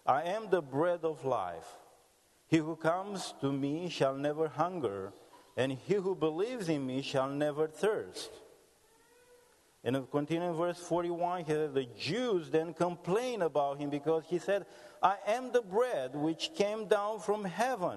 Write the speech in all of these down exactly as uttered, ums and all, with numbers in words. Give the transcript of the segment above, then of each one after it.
I am the bread of life. He who comes to me shall never hunger, and he who believes in me shall never thirst. And if continuing verse forty-one, here the Jews then complain about him because he said, I am the bread which came down from heaven.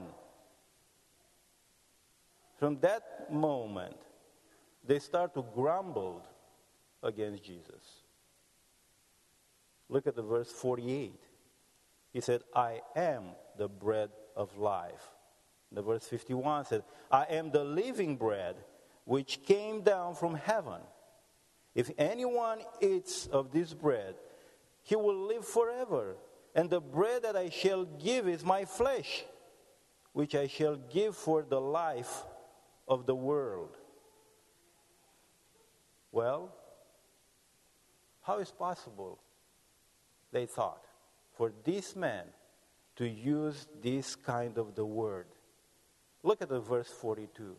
From that moment, they start to grumble against Jesus. Look at the verse forty-eight. He said, I am the bread of life. The verse fifty-one said, I am the living bread which came down from heaven. If anyone eats of this bread, he will live forever. And the bread that I shall give is my flesh, which I shall give for the life of the world. Well, how is possible, they thought, for this man to use this kind of the word? Look at the verse forty-two.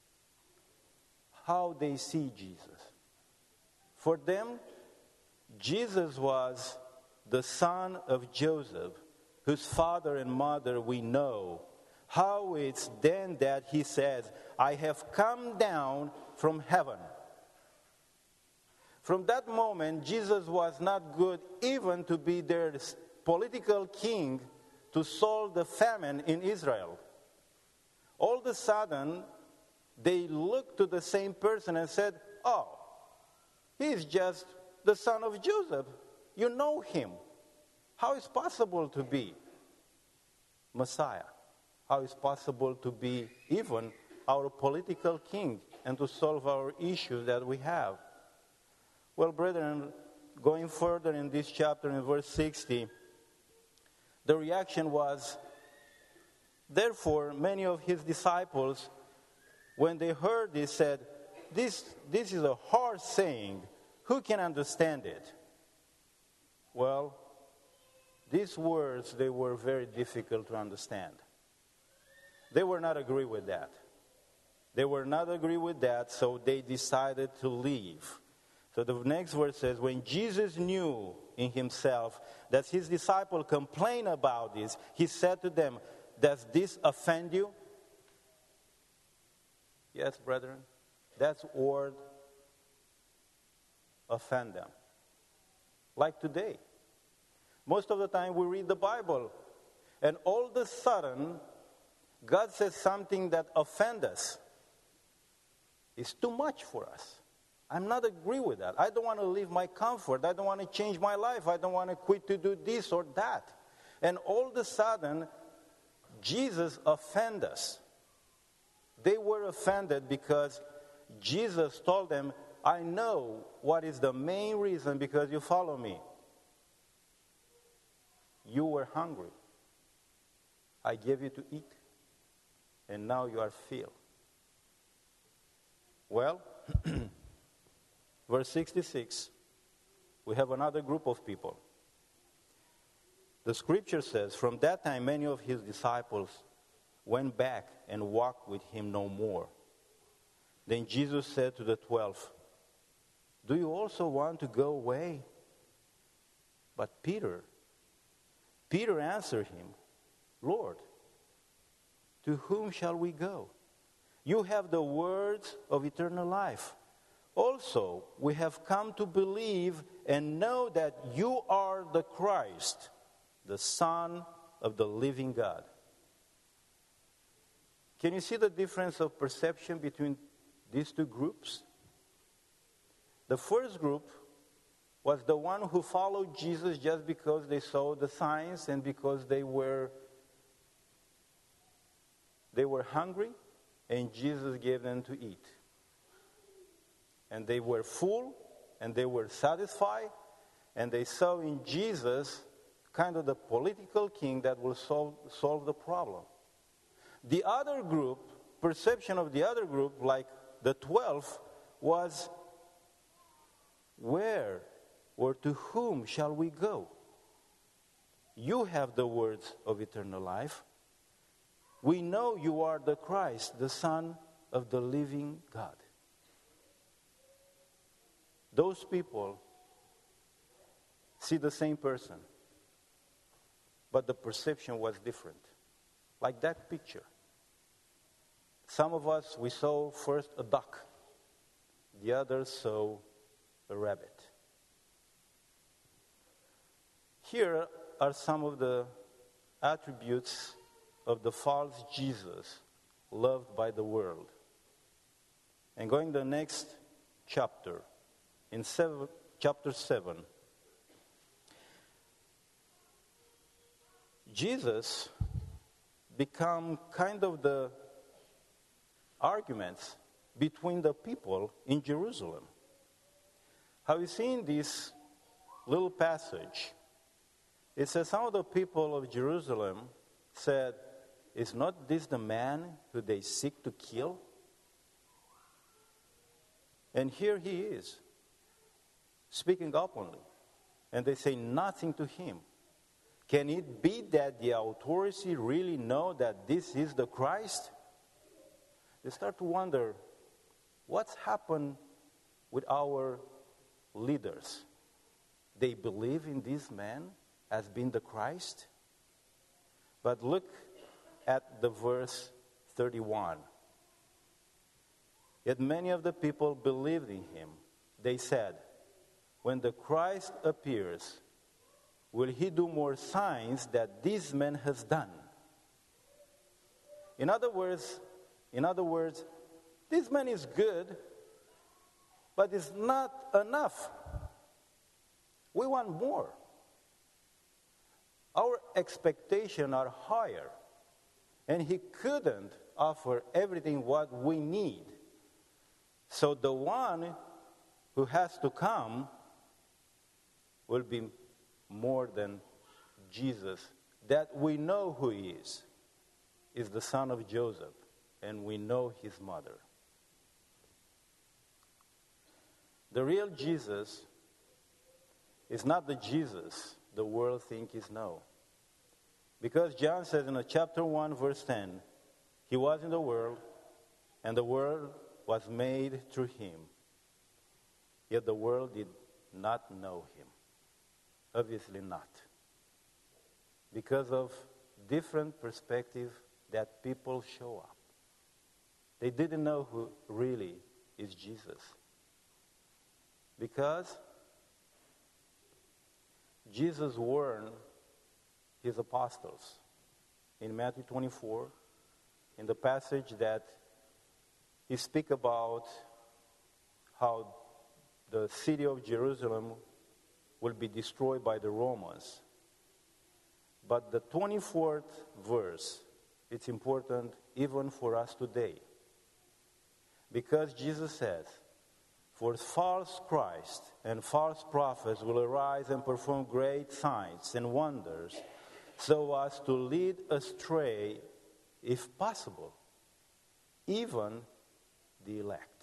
How they see Jesus. For them, Jesus was the son of Joseph, whose father and mother we know. How it's then that he says, I have come down from heaven. From that moment, Jesus was not good even to be their political king to solve the famine in Israel. All of a sudden, they looked to the same person and said, oh, he's just the son of Joseph. You know him. How is it possible to be Messiah? How is it possible to be even our political king and to solve our issues that we have? Well, brethren, going further in this chapter in verse sixty, the reaction was, therefore, many of his disciples, when they heard this, said, This, this is a hard saying. Who can understand it? Well, these words, they were very difficult to understand. They were not agree with that. They were not agree with that, so they decided to leave. So the next verse says, when Jesus knew in himself that his disciples complained about this, he said to them, does this offend you? Yes, brethren, that's word offend them. Like today. Most of the time we read the Bible, and all of a sudden, God says something that offends us. It's too much for us. I'm not agree with that. I don't want to leave my comfort. I don't want to change my life. I don't want to quit to do this or that. And all of a sudden, Jesus offended us. They were offended because Jesus told them, I know what is the main reason because you follow me. You were hungry. I gave you to eat. And now you are filled. Well, verse sixty-six, we have another group of people. The scripture says, from that time many of his disciples went back and walked with him no more. Then Jesus said to the twelve, do you also want to go away? But Peter, Peter answered him, Lord, to whom shall we go? You have the words of eternal life. Also, we have come to believe and know that you are the Christ, the Son of the living God. Can you see the difference of perception between these two groups? The first group was the one who followed Jesus just because they saw the signs and because they were they were hungry and Jesus gave them to eat. And they were full and they were satisfied and they saw in Jesus kind of the political king that will solve, solve the problem. The other group, perception of the other group, like the twelve, was where or to whom shall we go? You have the words of eternal life. We know you are the Christ, the Son of the living God. Those people see the same person. but the perception was different. Like that picture. Some of us, we saw first a duck. The others saw a rabbit. Here are some of the attributes of the false Jesus loved by the world. And going to the next chapter, in seven, chapter seven, Jesus become kind of the arguments between the people in Jerusalem. Have you seen this little passage? It says some of the people of Jerusalem said, "Is not this the man who they seek to kill?" And here he is, speaking openly. And they say nothing to him. Can it be that the authorities really know that this is the Christ? They start to wonder, what's happened with our leaders? They believe in this man as being the Christ? But look at the verse thirty-one. Yet many of the people believed in him. They said, "When the Christ appears, will he do more signs that this man has done?" In other words, in other words, this man is good, but it's not enough. We want more. Our expectations are higher, and he couldn't offer everything what we need. So the one who has to come will be more than Jesus, that we know who he is, is the son of Joseph, and we know his mother. The real Jesus is not the Jesus the world think is no. Because John says in chapter one, verse ten, he was in the world, and the world was made through him. Yet the world did not know him. Obviously not. Because of different perspective that people show up. They didn't know who really is Jesus. Because Jesus warned his apostles in Matthew twenty-four, in the passage that he speaks about how the city of Jerusalem will be destroyed by the Romans. But the twenty-fourth verse, it's important even for us today. Because Jesus says, "For false Christ and false prophets will arise and perform great signs and wonders, so as to lead astray, if possible, even the elect."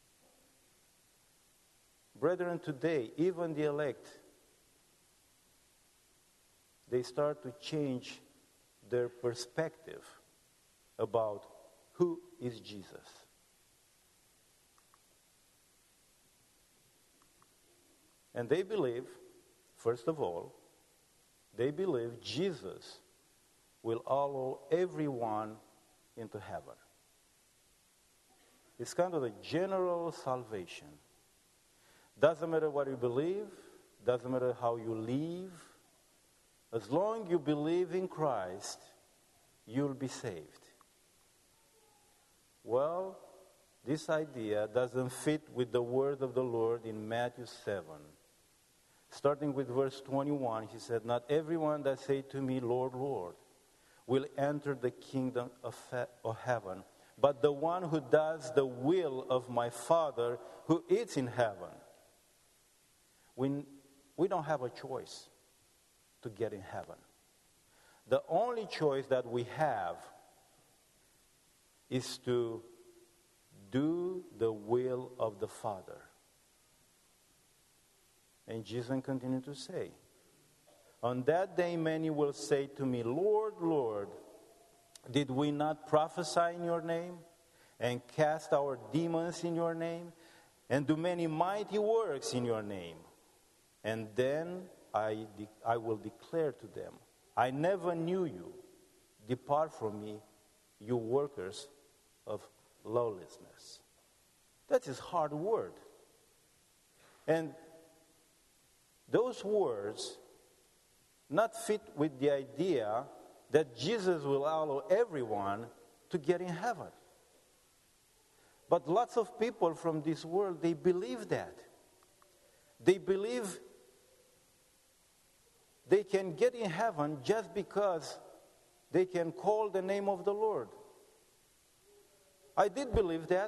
Brethren, today, even the elect, they start to change their perspective about who is Jesus. And they believe, first of all, they believe Jesus will allow everyone into heaven. It's kind of a general salvation. Doesn't matter what you believe, doesn't matter how you live. As long as you believe in Christ, you'll be saved. Well, this idea doesn't fit with the word of the Lord in Matthew seven. Starting with verse twenty-one, he said, "Not everyone that say to me, 'Lord, Lord,' will enter the kingdom of, he- of heaven, but the one who does the will of my Father who is in heaven." We, we don't have a choice to get in heaven. The only choice that we have is to do the will of the Father. And Jesus continued to say, "On that day many will say to me, 'Lord, Lord, did we not prophesy in your name, and cast our demons in your name, and do many mighty works in your name?' And then I, de- I will declare to them, I never knew you. Depart from me, you workers of lawlessness. That is hard word. And those words not fit with the idea that Jesus will allow everyone to get in heaven. But lots of people from this world, they believe that. They believe they can get in heaven just because they can call the name of the Lord. I did believe that.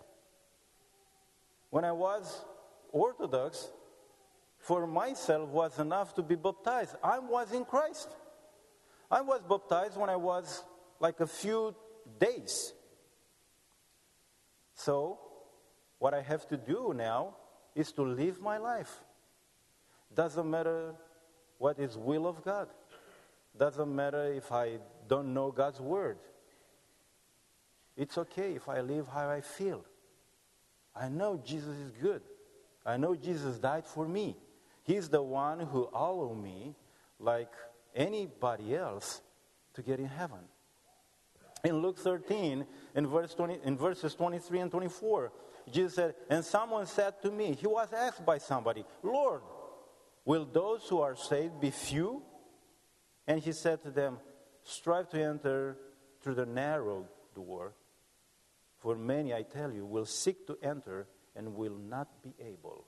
When I was Orthodox, for myself was enough to be baptized. I was in Christ. I was baptized when I was like a few days. So, what I have to do now is to live my life. Doesn't matter what is will of God. Doesn't matter if I don't know God's word. It's okay if I live how I feel. I know Jesus is good. I know Jesus died for me. He's the one who allowed me, like anybody else, to get in heaven. In Luke thirteen, in, verse twenty, in verses twenty-three and twenty-four, Jesus said, and someone said to me, he was asked by somebody, Lord, will those who are saved be few? And he said to them, strive to enter through the narrow door. For many, I tell you, will seek to enter and will not be able.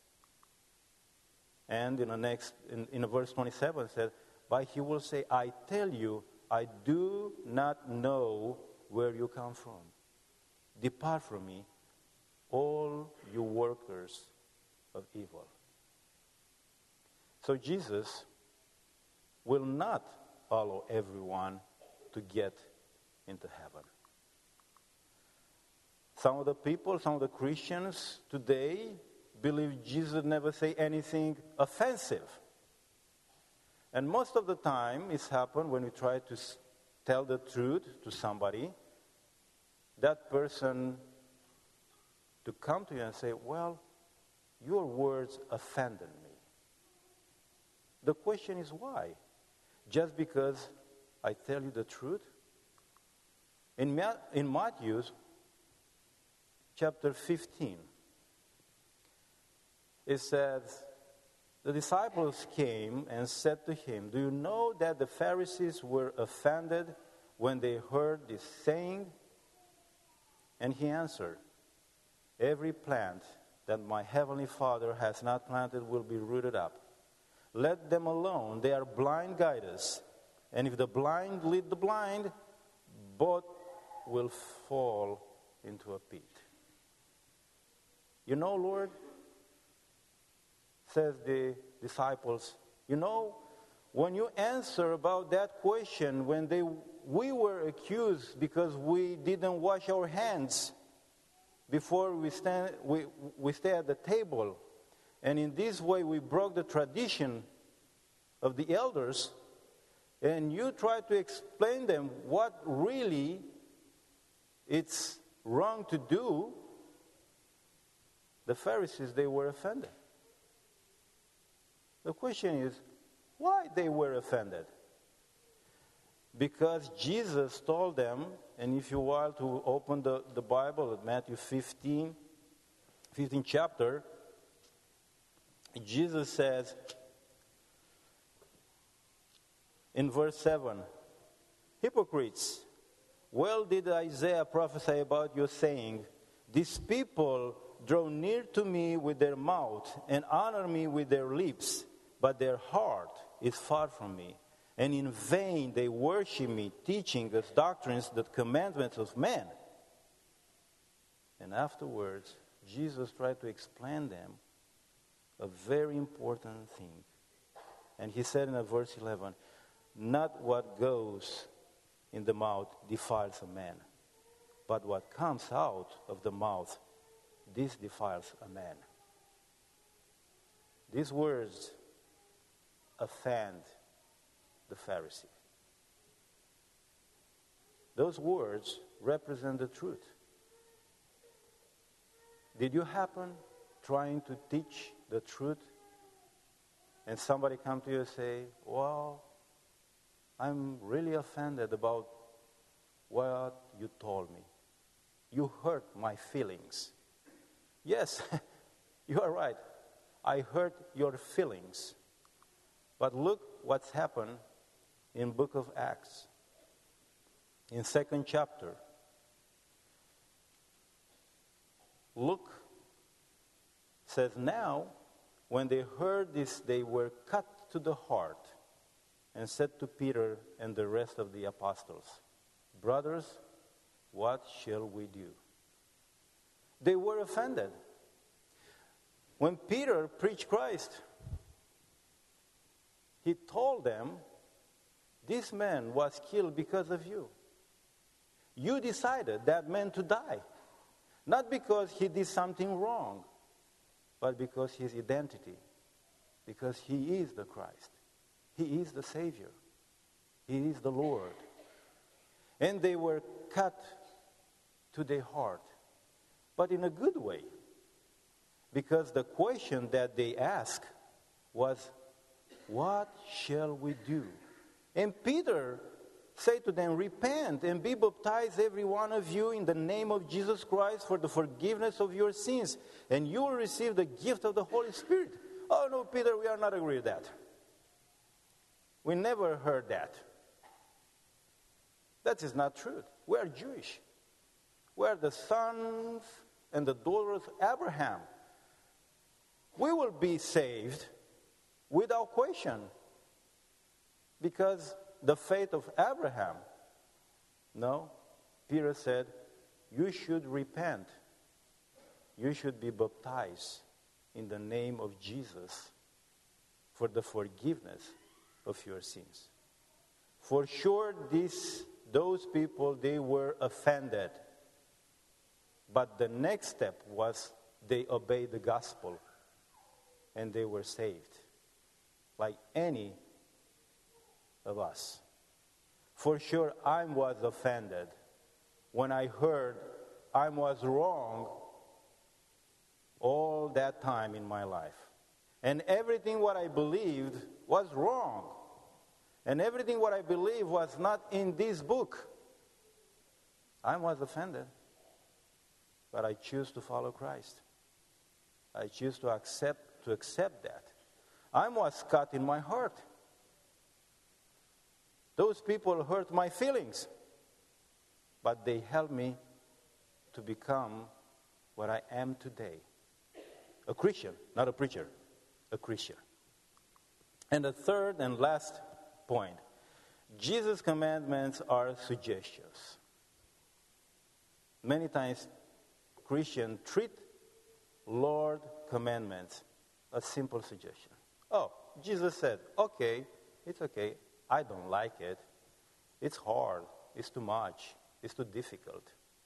And in the next, in, in verse twenty-seven, it says, but he will say, I tell you, I do not know where you come from. Depart from me, all you workers of evil. So Jesus will not allow everyone to get into heaven. Some of the people, some of the Christians today believe Jesus never say anything offensive. And most of the time it's happened when we try to tell the truth to somebody, that person to come to you and say, well, your words offended me. The question is why? Just because I tell you the truth? In, Ma- in Matthew chapter fifteen, it says, the disciples came and said to him, do you know that the Pharisees were offended when they heard this saying? And he answered, every plant that my heavenly Father has not planted will be rooted up. Let them alone. They are blind guides. And if the blind lead the blind, both will fall into a pit. You know, Lord, says the disciples, you know, when you answer about that question, when they we were accused because we didn't wash our hands before we stand we, we stay at the table, and in this way we broke the tradition of the elders, and you try to explain them what really it's wrong to do, the Pharisees, they were offended. The question is, why they were offended? Because Jesus told them, and if you want to open the, the Bible at Matthew fifteen, fifteenth chapter, Jesus says in verse seven, hypocrites, well did Isaiah prophesy about you, saying, these people draw near to me with their mouth and honor me with their lips, but their heart is far from me. And in vain they worship me, teaching as doctrines the commandments of men. And afterwards, Jesus tried to explain them a very important thing. And he said in verse eleven, not what goes in the mouth defiles a man, but what comes out of the mouth, this defiles a man. These words offend the Pharisee. Those words represent the truth. Did you happen trying to teach the truth and somebody come to you and say, well, I'm really offended about what you told me. You hurt my feelings. Yes, you are right. I hurt your feelings. But look what's happened in book of Acts. In second chapter. Luke says, now, when they heard this, they were cut to the heart and said to Peter and the rest of the apostles, brothers, what shall we do? They were offended. When Peter preached Christ, he told them, this man was killed because of you. You decided that man to die. Not because he did something wrong, but because his identity, because he is the Christ. He is the Savior. He is the Lord. And they were cut to their heart, but in a good way. Because the question that they asked was, what shall we do? And Peter said to them, repent and be baptized every one of you in the name of Jesus Christ for the forgiveness of your sins, and you will receive the gift of the Holy Spirit. Oh no, Peter, we are not agree with that. We never heard that. That is not truth. We are Jewish. We are the sons and the daughters of Abraham. We will be saved without question, because the faith of Abraham. No, Peter said, you should repent. You should be baptized in the name of Jesus for the forgiveness of your sins. For sure, these, those people, they were offended. But the next step was they obeyed the gospel and they were saved, like any of us. For sure, I was offended when I heard I was wrong all that time in my life. And everything what I believed was wrong. And everything what I believed was not in this book. I was offended. But I choose to follow Christ. I choose to accept to accept that. I was cut in my heart. Those people hurt my feelings, but they helped me to become what I am today. A Christian, not a preacher, a Christian. And the third and last point, Jesus' commandments are suggestions. Many times Christians treat Lord commandments as simple suggestion. Oh, Jesus said, okay, it's okay. I don't like it. It's hard. It's too much. It's too difficult.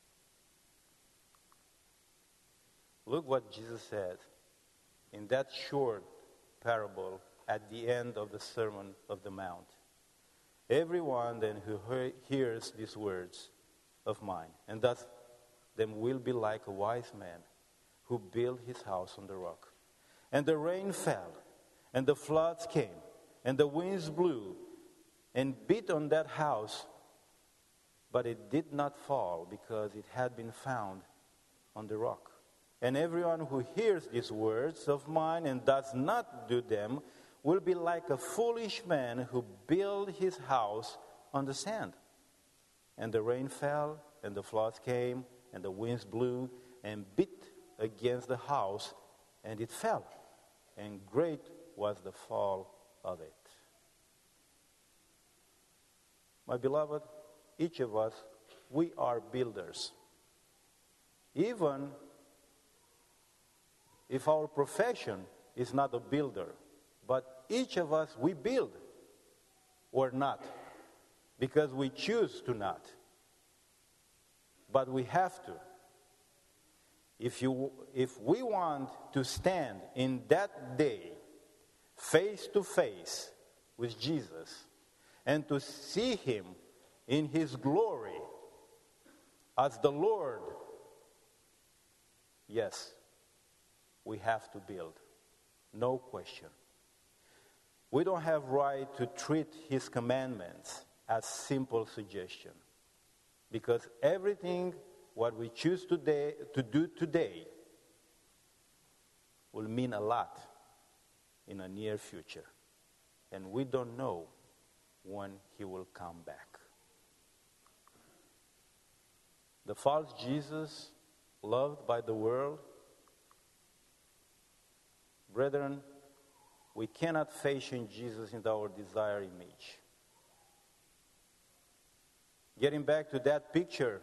Look what Jesus said in that short parable at the end of the Sermon of the Mount. Everyone then who he- hears these words of mine and does them will be like a wise man who built his house on the rock. And the rain fell, and the floods came, and the winds blew, and beat on that house, but it did not fall because it had been found on the rock. And everyone who hears these words of mine and does not do them will be like a foolish man who built his house on the sand. And the rain fell, and the floods came, and the winds blew and beat against the house, and it fell. And great was the fall of it. My beloved, each of us, we are builders. Even if our profession is not a builder, but each of us, we build or not, because we choose to not. But we have to. If you, if we want to stand in that day face to face with Jesus, and to see him in his glory as the Lord, yes, we have to build. No question. We don't have right to treat his commandments as simple suggestion. Because everything what we choose today to do today will mean a lot in a near future. And we don't know when he will come back. The false Jesus, loved by the world, brethren, we cannot fashion Jesus into our desired image. Getting back to that picture,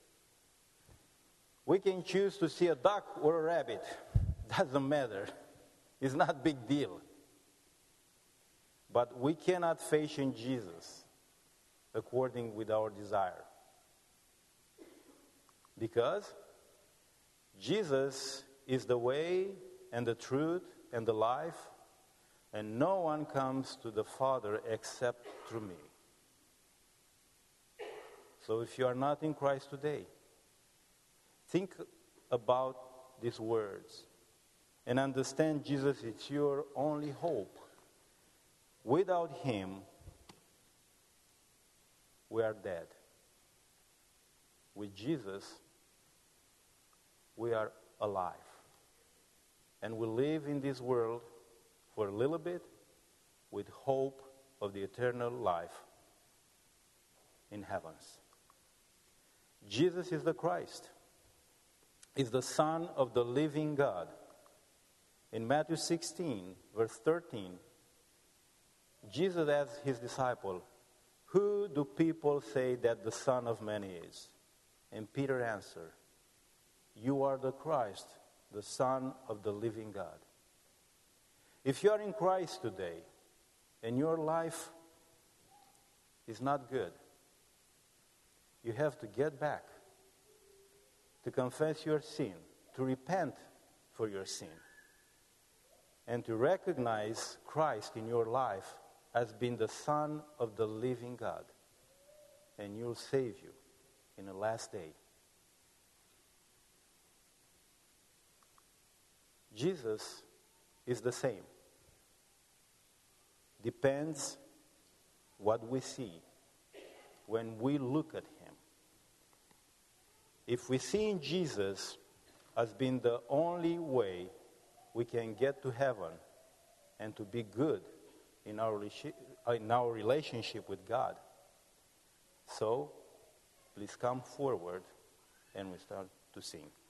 we can choose to see a duck or a rabbit. Doesn't matter. It's not a big deal. But we cannot fashion Jesus according with our desire. Because Jesus is the way and the truth and the life, and no one comes to the Father except through me. So if you are not in Christ today, think about these words and understand Jesus is your only hope. Without him, we are dead. With Jesus, we are alive. And we live in this world for a little bit with hope of the eternal life in heavens. Jesus is the Christ, is the Son of the living God. In Matthew sixteen, verse thirteen, Jesus asked his disciple, "Who do people say that the Son of Man is?" And Peter answered, "You are the Christ, the Son of the living God." If you are in Christ today and your life is not good, you have to get back, to confess your sin, to repent for your sin, and to recognize Christ in your life as being the Son of the living God, and He'll save you in the last day. Jesus is the same. Depends what we see when we look at Him. If we see in Jesus as being the only way we can get to heaven and to be good in our, in our relationship with God, so please come forward and we start to sing.